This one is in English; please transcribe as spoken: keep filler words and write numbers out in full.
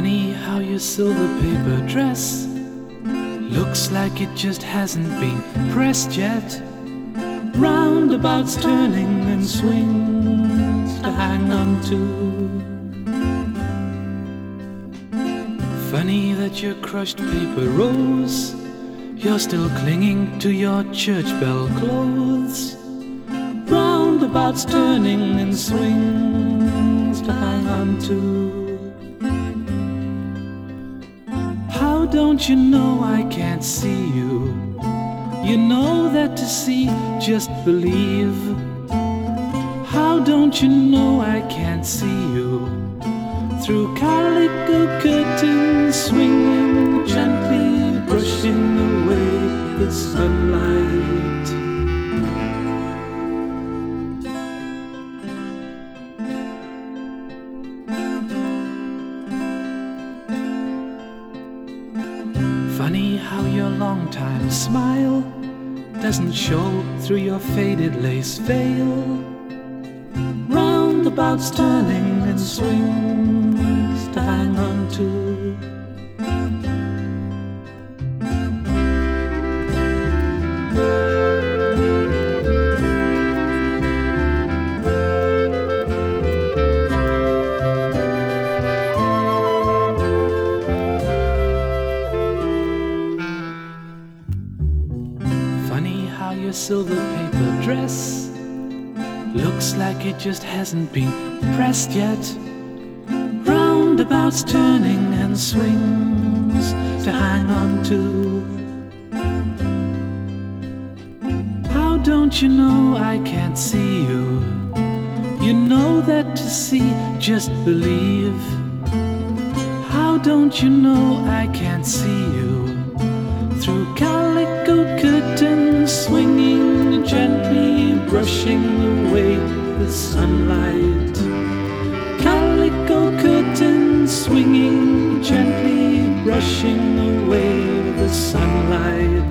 Funny how your silver paper dress looks like it just hasn't been pressed yet. Roundabouts turning and swings to hang on to. Funny that your crushed paper rose, you're still clinging to your church bell clothes. Roundabouts turning and swings to hang on to. How don't you know I can't see you? You know that to see, just believe. How don't you know I can't see you? Through calico curtains swinging, gently brushing away the sunlight. Funny how your long-time smile doesn't show through your faded lace veil. Roundabouts turning and swings to hang on to. Funny how your silver paper dress looks like it just hasn't been pressed yet. Roundabouts turning and swings to hang on to. How don't you know I can't see you? You know that to see, just believe. How don't you know I can't see you? Through calico curtains swinging, gently brushing away the sunlight. Calico curtains swinging, gently brushing away the sunlight.